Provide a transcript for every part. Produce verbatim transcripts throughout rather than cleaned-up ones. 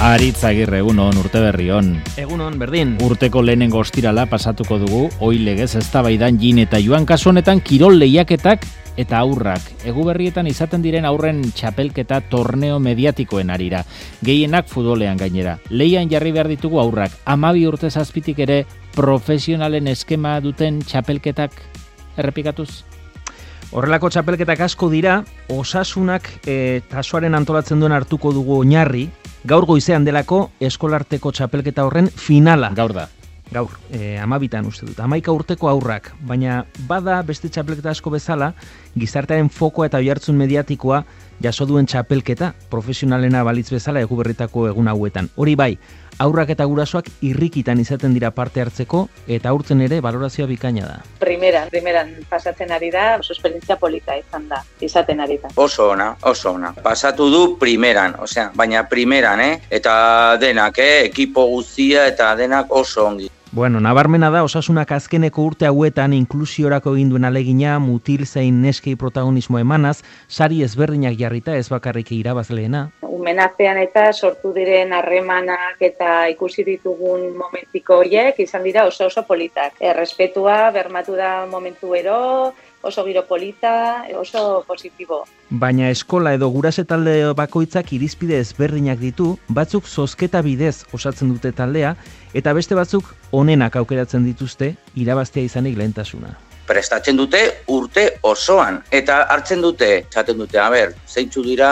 Aritz Agirre, egunon, urte berri on. Egunon, berdin. Urteko lehenengo ostirala pasatuko dugu, oi legez eztabaidan Jin eta Joan kasu honetan kirol lehiaketak eta aurrak. Eguberrietan izaten diren aurren txapelketa torneo mediatikoen arira. Gehienak futbolean gainera. Lehian jarri behar ditugu aurrak. Hamabi urte zazpitik ere profesionalen eskema duten txapelketak errepikatuz? Horrelako txapelketak asko dira, Osasunak e, tasoaren antolatzen duen hartuko dugu oinarri, gaur goizean delako eskolarteko txapelketa horren finala. Gaur da. Gaur, e, amabitan uste dut, amaika urteko aurrak, baina bada beste txapelketa asko bezala, gizartearen fokoa eta oihartzun mediatikoa jaso duen txapelketa, profesionalena balitz bezala Eguberritako egun hauetan. Hori bai, aurrak eta gurasoak irrikitan izaten dira parte hartzeko eta aurten ere balorazioa bikaina da. Primeran, primeran pasatzen ari da, oso esperientzia polita izan da, izaten ari da. Oso ona, oso ona. Pasatu du primeran, osea, baina primeran, eh? Eta denak, eh? Ekipo guztia eta denak oso ongi. Bueno, nabarmena da Osasunak azkeneko urte hauetan inklusiorako egin duen alegina, mutil zein neskei protagonismo emanaz, sari ezberdinak jarrita ez bakarrik irabazleena. Umenartean eta sortu diren harremanak eta ikusi ditugun momentiko horiek izan dira oso oso politak. Errespetua bermatu da momentu ero, oso giro polita, oso positibo. Baina eskola edo gurase talde bakoitzak irizpide ezberdinak ditu, batzuk zozketa bidez osatzen dute taldea, eta beste batzuk onenak aukeratzen dituzte irabaztea izanik lehentasuna. Prestatzen dute urte osoan, eta hartzen dute, txaten dute, a ber, zeintzu dira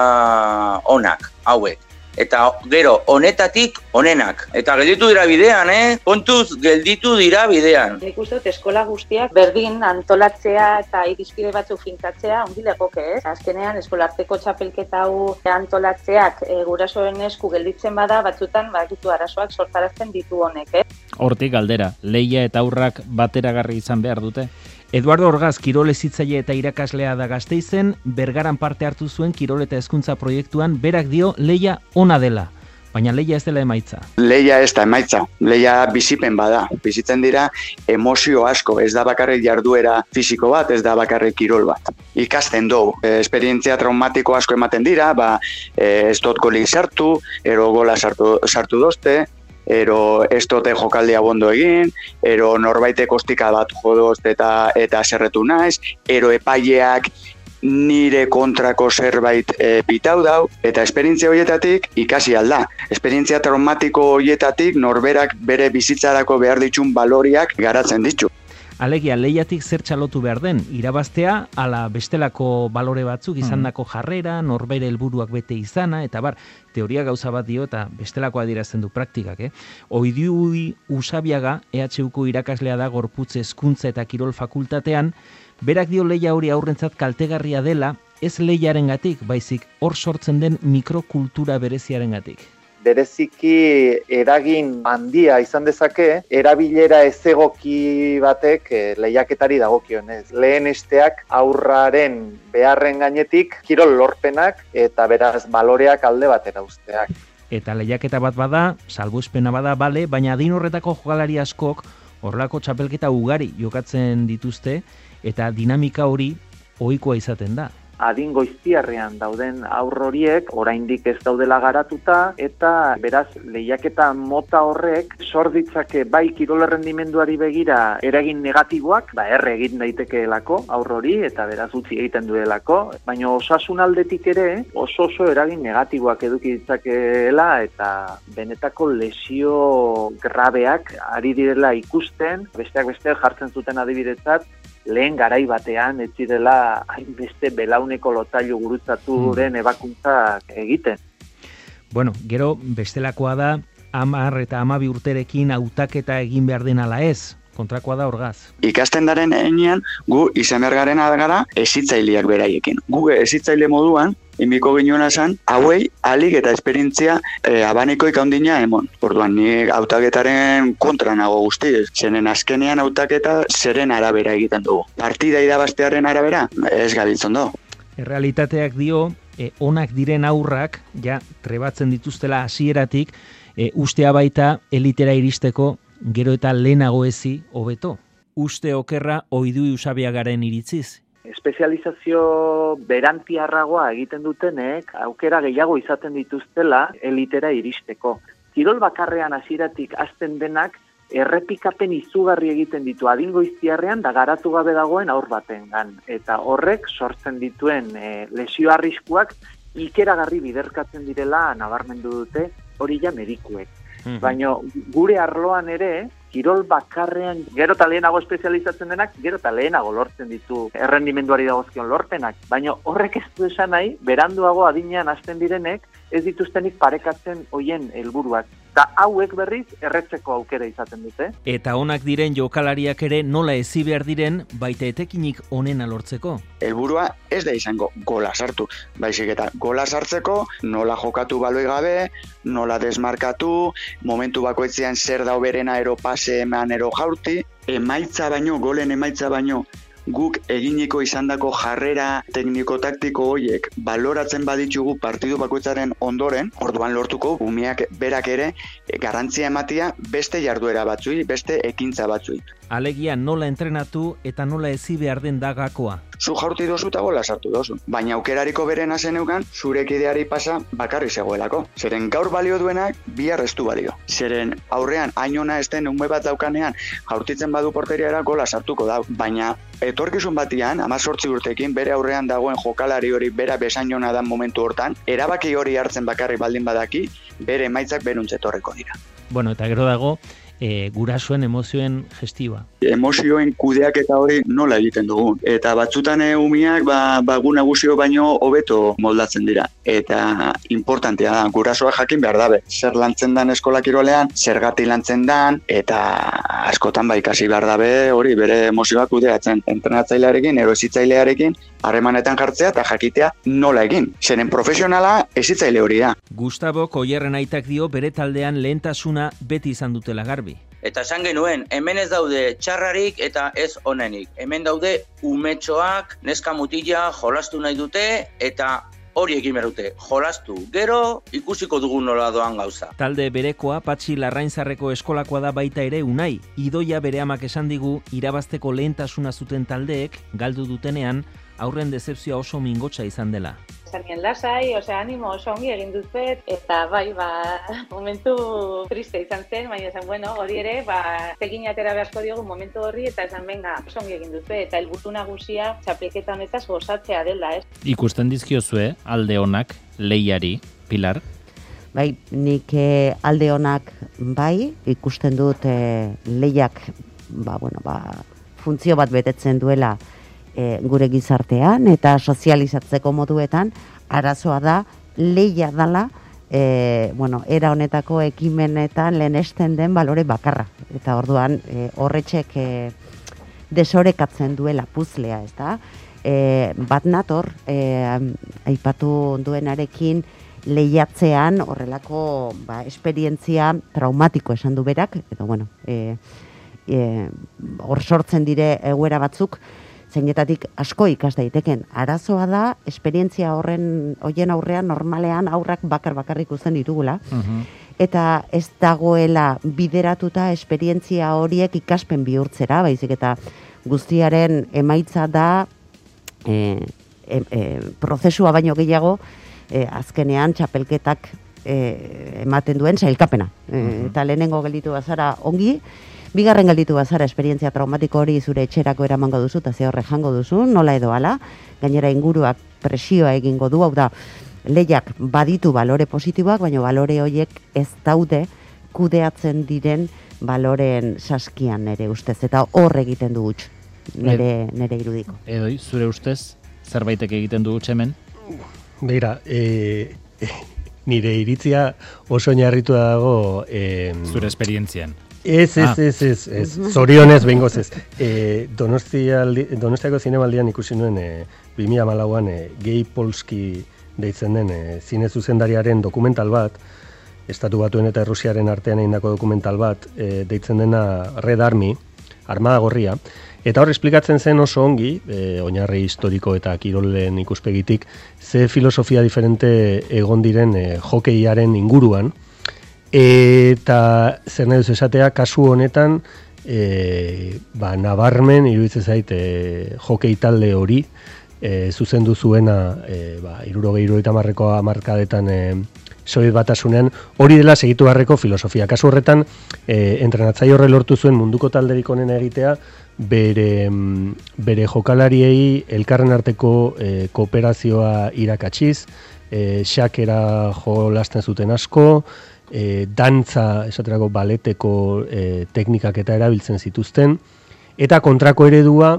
onak, hauek. Eta gero, honetatik onenak. Eta gelditu dira bidean, eh? Kontuz, gelditu dira bidean. Nik uste dut eskola guztiak berdin antolatzea eta irizpide batzuk finkatzea ondi legoke, ez? Azkenean, eskolarteko txapelketa hau antolatzeak e, gurasoen esku gelditzen bada, batzutan bakitu arazoak sortarazten ditu honek, eh? Hortik galdera, lehia eta aurrak bateragarri izan behar dute? Eduardo Orgaz kirol hezitzaile eta irakaslea da Gasteizen, Bergaran parte hartu zuen kirol eta hezkuntza proiektuan, berak dio lehia ona dela, baina lehia ez dela emaitza. Lehia ez da emaitza, lehia bizipen bada, bizitzen dira emozio asko, ez da bakarrik jarduera fisiko bat, ez da bakarrik kirol bat. Ikasten dugu, esperientzia traumatiko asko ematen dira, ba, ez dut golik sartu, ero gola sartu, sartu dozte, ero ez dote jokaldia bondo egin, ero norbaitek ostika bat jodozt eta eta zerretu naiz, ero epaileak nire kontrako zerbait e, pitau dau, eta esperientzia horietatik ikasi alda. Esperientzia traumatiko horietatik norberak bere bizitzarako behar ditun baloriak garatzen ditu. Alegia, lehiatik zer txalotu behar den, irabaztea, ala bestelako balore batzuk izandako jarrera, norbere helburuak bete izana, eta bar, teoria gauza bat dio eta bestelako adierazten du praktikak, eh? Oidiui Usabiaga, E H Uko irakaslea da Gorputz Hezkuntza eta Kirol Fakultatean, berak dio lehia hori aurrentzat kaltegarria dela, ez lehiarengatik, baizik hor sortzen den mikrokultura bereziarengatik. Bereziki eragin handia izan dezake, erabilera ezegoki batek lehiaketari dagokionez. Lehen esteak aurraren beharren gainetik kirol lorpenak eta beraz baloreak alde batera uzteak. Eta lehiaketa bat bada, salbuespena bada, bale, baina adin horretako jokalari askok horrelako txapelketa ugari jokatzen dituzte eta dinamika hori ohikoa izaten da. Adin goiztiarrean dauden aur horiek oraindik ez daudela garatuta eta beraz lehiaketa mota horrek sor ditzake bai kirol errendimenduari begira eragin negatiboak, ba erre egin daitekeelako aur hori eta beraz utzi egiten duelako, baina osasun aldetik ere oso oso eragin negatiboak eduki ditzakeela eta benetako lesio grabeak ari direla ikusten, besteak beste jartzen zuten adibidetzat lehen garai batean ez zirela hainbeste belauneko lotailu gurutzaturen ebakuntzak egiten. Bueno, gero bestelakoa da hamar eta hamabi urterekin hautaketa egin behar den ala ez. Kontrakoa da Orgaz. Ikasten daren enean, gu izan behar garen gara hezitzaileak beraiekin. Gu hezitzaile moduan, inbiko ginoena esan, hauei alik eta esperientzia e, abanikoik handina emon. Orduan, ni hautaketaren kontra nago guztiz. Zeren azkenean hautaketa zeren arabera egiten dugu. Partida irabaztearen arabera, ez gabiltzen dugu. Errealitateak dio, e, onak diren aurrak, ja, trebatzen dituztela hasieratik, e, ustea baita elitera iristeko gero eta lehenago ezi hobeto. Uste okerra Oidui Usabiagaren iritziz. espezializazio berantiarragoa egiten dutenek aukera gehiago izaten dituztela elitera iristeko. Kirol bakarrean hasieratik hasten denak errepikapen izugarri egiten ditu adingoiztiarrean da garatu gabe dagoen aur batengan. Eta horrek sortzen dituen e, lesio arriskuak ikeragarri biderkatzen direla nabarmendu dute hori ja medikuek. Mm-hmm. Baina gure arloan ere, kirol bakarrean gero eta lehenago espezializatzen denak, gero eta lehenago lortzen ditu errendimenduari dagozkion lorpenak. Baina horrek ez du esan nahi, beranduago adinean hasten direnek, ez dituztenik parekatzen hoien helburuak. Eta hauek berriz erretzeko aukera izaten dute. Eta onak diren jokalariak ere nola ezi behar diren baita etekinik onena lortzeko. Helburua ez da izango gola sartu, baizik eta gola sartzeko nola jokatu baloi gabe, nola desmarkatu, momentu bakoitzean zer da hoberena ero pase eman ero jaurti, emaitza baino, golen emaitza baino, guk eginiko izandako jarrera tekniko-taktiko horiek baloratzen baditugu partidu bakoitzaren ondoren, orduan lortuko umeak berak ere garantzia ematia beste jarduera batzui, beste ekintza batzui. Alegia nola entrenatu eta nola ezi behar den dagakoa. Zu jaurti dozu eta gola sartu dozu. Baina aukerariko berena zeneukan, zure kideari pasa bakarri zegoelako. Zeren gaur balio duenak, bihar ez du balio. Zeren aurrean, hainona ez den ume bat daukanean, jaurtitzen badu porteriara gola sartuko da. Baina etorkizun batian, amazortzi urtekin, bere aurrean dagoen jokalari hori bera besainona da momentu hortan, erabaki hori hartzen bakarri baldin badaki, bere emaitzak beruntzetorreko dira. Bueno, eta gero dago, E, gurasoen emozioen gestioa. Emozioen kudeak eta hori nola egiten dugu. Eta batzutan e, umiak ba, ba gu nagusio baino hobeto moldatzen dira. Eta importantea da, gurasoa jakin behar dabe. Zer lantzen dan eskola kirolean, zergatik lantzen dan, eta askotan ba ikasi behar dabe hori bere emozioak kudeatzen. Entrenatzailearekin, eroesitzailearekin, harremanetan jartzea eta jakitea nola egin. Zeren profesionala ezitzaile hori da. Gustavo Koierren aitak dio bere taldean lehentasuna beti izan dutela garbi. Eta esan genuen, hemen ez daude txarrarik eta ez onenik. Hemen daude umetxoak, neska mutila jolastu nahi dute eta hori egin berute. Jolastu, gero ikusiko dugu nola doan gauza. Talde berekoa Patxi Larrainzarreko eskolakoa da baita ere Unai. Idoia bere amak esan digu irabazteko lehentasuna zuten taldeek galdu dutenean aurren dezepzioa oso mingotsa izan dela. Zanien lasai, osea, animo oso ongi egin duzet, eta bai, ba, momentu triste izan zen, baina esan, bueno, hori ere, ba, egin atera beharko diogu momentu horri, eta esan, venga, oso ongi egin duzet, eta helburu nagusia txapelketa honetaz gozatzea dela, ez? Ikusten dizkiozue alde onak lehiari, Pilar? Bai, nik eh, alde onak bai, ikusten dut eh, lehiak, ba, bueno, ba, funtzio bat betetzen duela, E, gure gizartean eta sozializatzeko moduetan, arazoa da lehia dala e, bueno, era honetako ekimenetan lehenesten den balore bakarra. Eta orduan e, horretxek e, desorekatzen duela puzlea, ez da? E, bat nator, e, aipatu duenarekin lehiatzean horrelako ba, esperientzia traumatiko esan du berak, edo bueno, e, e, hor sortzen dire egoera batzuk, zeinetatik asko ikas daiteken. Arazoa da, esperientzia horren hoien aurrean normalean aurrak bakar bakarrik ikusten ditugula. Uh-huh. Eta ez dagoela bideratuta esperientzia horiek ikaspen bihurtzera, baizik eta guztiaren emaitza da e, e, e, prozesua baino gehiago e, azkenean txapelketak e, ematen duen sailkapena. Uh-huh. E, eta lehenengo gelditu bazara ongi, bigarren gelditu bazara esperientzia traumatiko hori zure etxerako eramango duzu eta ze horre jango duzu, nola edo ala, gainera inguruak presioa egingo du, hau da, lehiak baditu balore positiboak, baina balore horiek ez daude kudeatzen diren baloreen saskian nere ustez, eta hor egiten du huts, nere, nere irudiko. Edoi, zure ustez, zerbaitek egiten du huts hemen? Beira, e, e, nire iritzia oso oinarritu dago... E, zure esperientzian. Ez, ez, ez, ez, ez, zorionez behingoz ez. E, Donostiako zinemaldian ikusi nuen e, bi mila hamalauan e, Gay Polski deitzen den e, zine zuzendariaren dokumental bat, Estatu Batuen eta Errusiaren artean egindako dokumental bat, e, deitzen dena Red Army, Armada Gorria, eta hor esplikatzen zen oso ongi, e, oinarri historiko eta kirolen ikuspegitik, ze filosofia diferente egon diren e, hokeiaren inguruan, eta zer nahi duzu esatea, kasu honetan e, ba, nabarmen iruditzen zait e, hokei talde hori e, zuzendu zuena e, ba, irurogei irurogeita hamarreko hamarkadetan e, Sobiet Batasunean, hori dela segitu beharreko filosofia. Kasu horretan, e, entrenatzaile horre lortu zuen munduko talderik onena egitea, bere, bere jokalariei elkarren arteko e, kooperazioa irakatsiz, e, xakera jolasten zuten asko, e, dantza, esaterako baleteko e, teknikak eta erabiltzen zituzten, eta kontrako eredua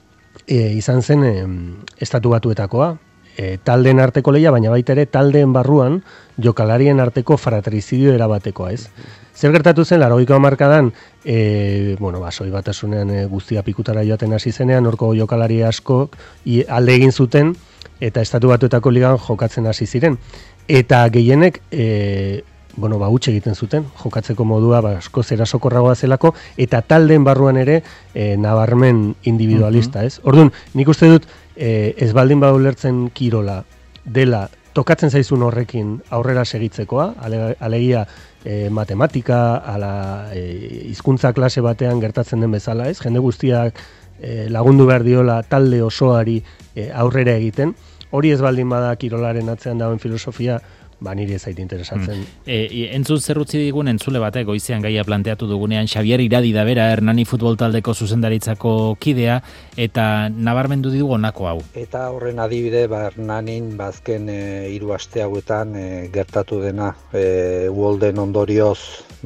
e, izan zen e, estatu batuetakoa, e, taldeen arteko lehia, baina baita ere taldeen barruan jokalarien arteko fratricidio erabatekoa, ez? Zer gertatu zen, laurogeiko hamarkadan, e, bueno, ba, Sobiet Batasunean e, guztia pikutara joaten hasi zenean, horko jokalari asko i, alde egin zuten, eta estatu batuetako ligan jokatzen hasi ziren. Eta gehienek, e, bueno, ba, utxe egiten zuten, jokatzeko modua ba, asko zera sokorragoa zelako, eta taldeen barruan ere e, nabarmen individualista, ez? Orduan, nik uste dut, e, ez baldin badu lertzen kirola dela, tokatzen zaizun horrekin aurrera segitzekoa, ale, alegia e, matematika, ala e, hizkuntza klase batean gertatzen den bezala, ez? Jende guztiak e, lagundu behar diola talde osoari e, aurrera egiten. Hori ez baldin bada kirolaren atzean dagoen filosofia, ba niri ez zait interesatzen. Hmm. E, entzun zerrutzi digun entzule batek goizean gaia planteatu dugunean Xabier Iradi da bera Hernani futbol taldeko zuzendaritzako kidea eta nabarmendu digu honako hau. Eta horren adibide ba Hernanin bazken e, hiru aste hauetan e, gertatu dena e, uholden ondorioz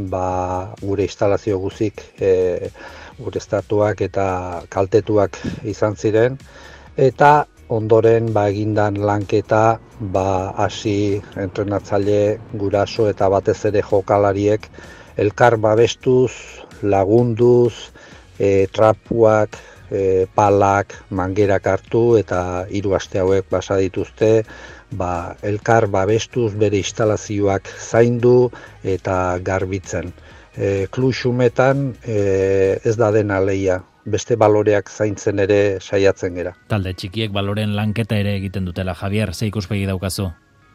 ba gure instalazio guzik e, gure estatuak eta kaltetuak izan ziren eta ondoren ba egindan lanketa ba hasi entrenatzaile guraso eta batez ere jokalariek elkar babestuz, lagunduz, e, trapuak, e, palak, mangerak hartu eta hiru aste hauek basa dituzte ba elkar babestuz bere instalazioak zaindu eta garbitzen. E, Kluxumetan e, ez da dena lehia. Beste baloreak zaintzen ere saiatzen gera. Talde txikiek baloren lanketa ere egiten dutela. Javier, ze ikuspegi daukazu?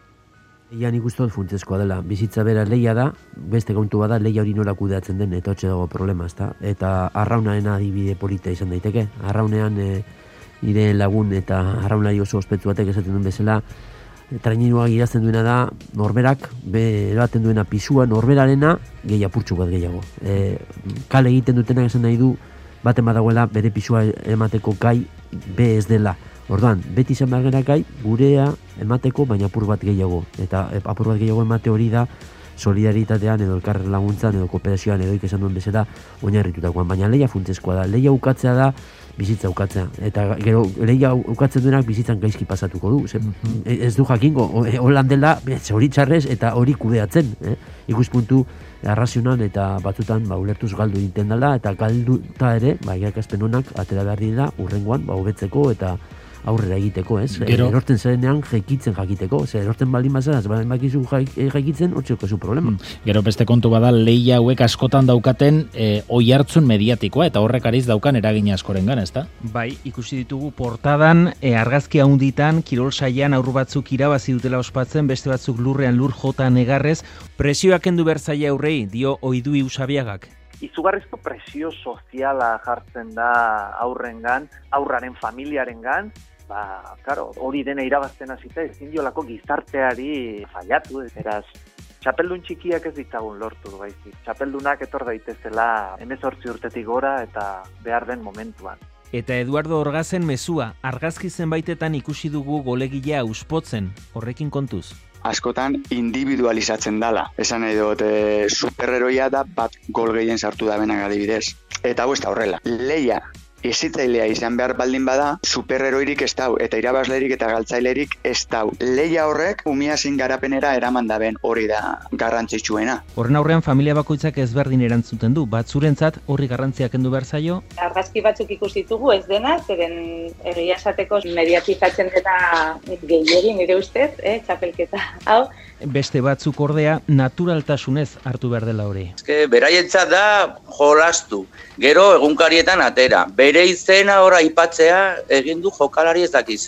Leia nik uste dut funtsezkoa dela. Bizitza bera leia da, beste kontu bada leia hori nola kudeatzen den, eta hotxe dago problema, ezta? Eta arraunaren adibide polita izan daiteke. Arraunean e, nire lagun eta arraunari oso ospetsu batek esaten duen bezala, trainiruak idazten duena da, norberak, be eraten duena pisua, norberarena, gehi apurtxu bat gehiago. E, kale egiten dutenak esan nahi du, baten badagoela bere pisua emateko gai be ez dela. Orduan, beti izan behar gara gai, gurea emateko, baina apur bat gehiago. Eta apur bat gehiago emate hori da, solidaritatean edo elkarren laguntzan edo kooperazioan edo ikesan duen bezala oinarritutakoan. Baina leia funtsezkoa da. Leia ukatzea da, bizitza ukatzea. Eta gero, leia ukatzen duenak bizitzan gaizki pasatuko du. Ze, mm-hmm. Ez du jakingo, holan dela, hori txarrez eta hori kudeatzen. Eh? Ikuspuntu arrazionan eta batzutan ba, ulertuz galdu egiten dela, eta galduta ere, ba, irakaspen honak atera behar dira, urrengoan, ba, hobetzeko eta aurrera egiteko, ez? Gero, erorten zarenean jaikitzen jakiteko, ze erorten baldin bazara, baldin bakizu jaikitzen, hortzeko zu problema. Gero beste kontu bada, lehia hauek askotan daukaten e, oi hartzun mediatikoa, eta horrek ariz daukan eragina askorengan, ezta? Bai, ikusi ditugu portadan, e, argazki handitan, kirol saian aurru batzuk irabazi dutela ospatzen, beste batzuk lurrean lur jota negarrez, presioak kendu bertzaile aurrei, dio Oidui Usabiagak. Izugarrizko presio soziala jartzen da aurrengan, aurraren familiarengan, ba, claro, hori dena irabazten hasita ezin diolako gizarteari fallatu, beraz, txapeldun txikiak ez ditzagun lortu baizik. Txapeldunak etor daitezela hemezortzi urtetik gora eta behar den momentuan. Eta Eduardo Orgazen mezua, argazki zenbaitetan ikusi dugu golegilea auspotzen, horrekin kontuz. Askotan individualizatzen dala. Esan nahi dut, e, superheroia da bat gol gehien sartu da benak adibidez. Eta hau ez da horrela. Leia ezitzailea izan behar baldin bada, superheroirik ez dau, eta irabazlerik eta galtzailerik ez dau. Leia horrek umiazin garapenera eraman daben, hori da garrantzitsuena. Horren aurrean familia bakoitzak ezberdin erantzuten du, batzurentzat horri garrantziak kendu behar zaio. Argazki batzuk ikusi ditugu ez dena, zeren egia esateko mediatizatzen dena gehiegi nire ustez, eh, txapelketa hau. Beste batzuk ordea naturaltasunez hartu behar dela hori. Eske beraientzat da jolastu, gero egunkarietan atera. Bere izena ora aipatzea egin du jokalari ez daki zer.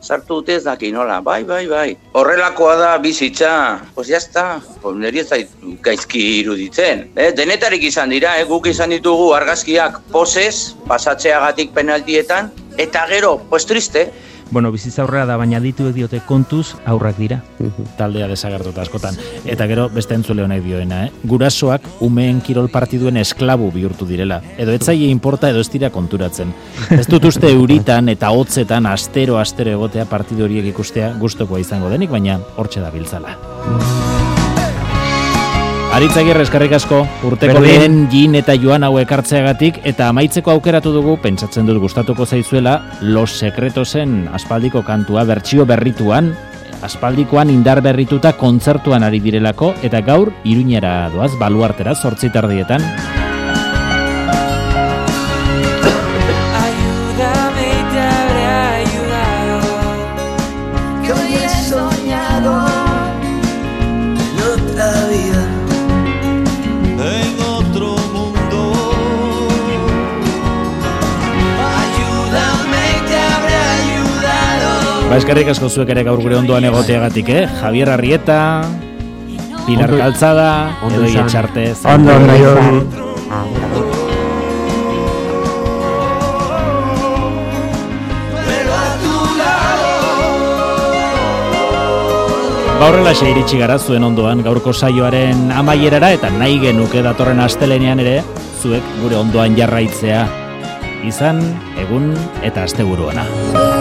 sartu dute ez daki nola, bai, bai, bai. Horrelakoa da bizitza, pues jazta, pues niri ez zait gaizki iruditzen. Eh? Denetarik izan dira, eh? Guk izan ditugu argazkiak posez, pasatzeagatik penaltietan, eta gero, pues triste. Bueno, bizitza aurrera da, baina dituek diote kontuz aurrak dira. Taldea desagertuta askotan. Eta gero beste entzule honek dioena, eh? Gurasoak umeen kirol partiduen esklabu bihurtu direla. Edo etzaile inporta edo ez dira konturatzen. Ez dut uste euritan eta hotzetan astero-astero egotea partidu horiek ikustea gustokoa izango denik, baina hortxe da biltzala. Aritz Agirre, eskerrik asko, urteko lehen Jin eta Joan hau ekartzeagatik, eta amaitzeko aukeratu dugu, pentsatzen dut gustatuko zaizuela, Los Secretosen aspaldiko kantua, bertsio berrituan, aspaldikoan indar berrituta kontzertuan ari direlako, eta gaur Iruñera doaz, Baluartera, zortzi tardietan. Ba, eskerrik asko zuek ere gaur gure ondoan egoteagatik, eh? Javier Arrieta, Pilar Ondo, Calzada, Edo Ietxarte. Ondo, Naion. Ba, horrelaxe iritsi gara zuen ondoan gaurko saioaren amaierara, eta nahi genuke datorren astelenean ere, zuek gure ondoan jarraitzea. Izan, egun eta asteburuana.